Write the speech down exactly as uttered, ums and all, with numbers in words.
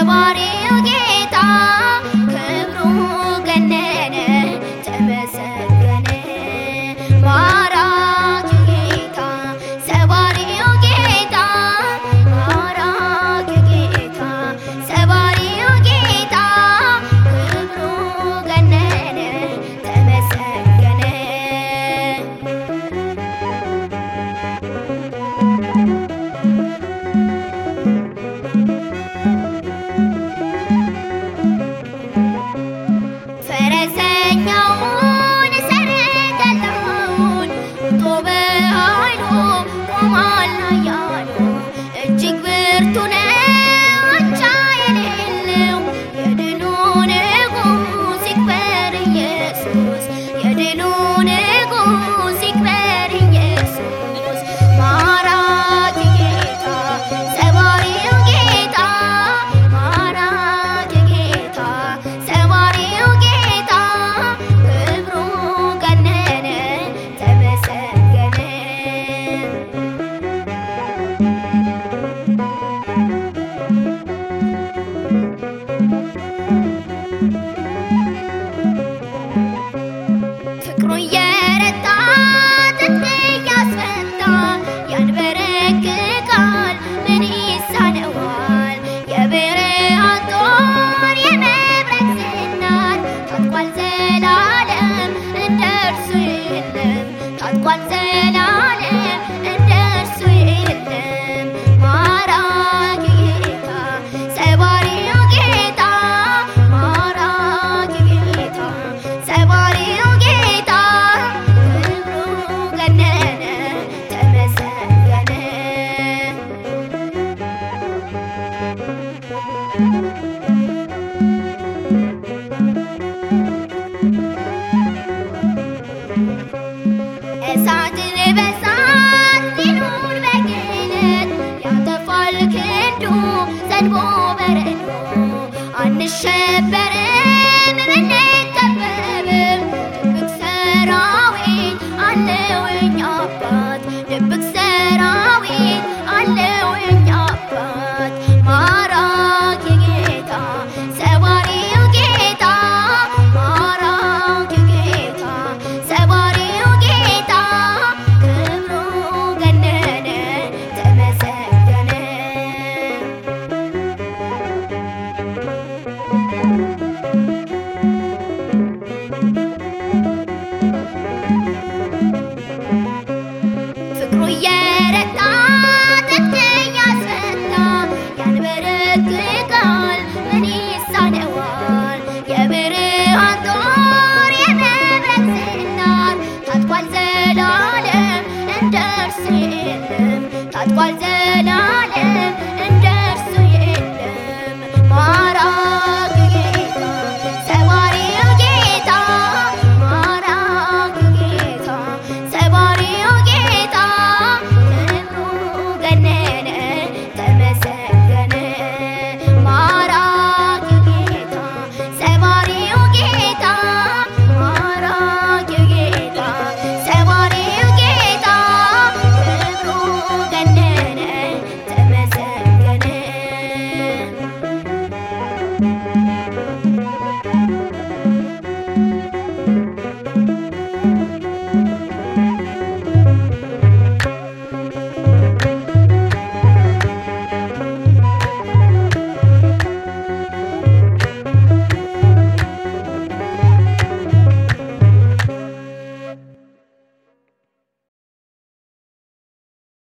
ሰባሪው ጌታ ክብሩ ገነነ ተመሰገነ ማራኪ ጌታ ሰባሪው ጌታ ማራኪ ጌታ ሰባሪው ጌታ ክብሩ ገነነ ተመሰገነ ፈረሰኛውን ሰረገላውን ውጦ በኃይሉ ቆሟል ኃያሉ እጅግ ብርቱ ነው አቻ የሌለው የድሉ ንጉሥ ይክበር ኢየሱስ የድሉ ንጉሥ ይክበር ኢየሱስ ማራኪ ጌታ ሰባሪው ጌታ ማራኪ ጌታ ሰባሪው ጌታ ክብሩ ገነነ ተመሰገነ ፍቅሩ እየረታ ትጥቅ እያስፈታ ያንበረክካል ምን ይሳነዋል የብርሃን ጦር የመብረቅ ዝናር ታጥቋል ዘላለም እንደ እርሱ የለም ታጥቋል ዘላለም እንደ እርሱ የለም ማራኪ ጌታ ሰባሪው ጌታ ማራኪ ጌታ ሰባሪው ጌታ ክብሩ ገነነ ተመሰገነ እሳትን በእሳት ዲኑን በክህነት ያጠፋል ክንዱ ዘንቦ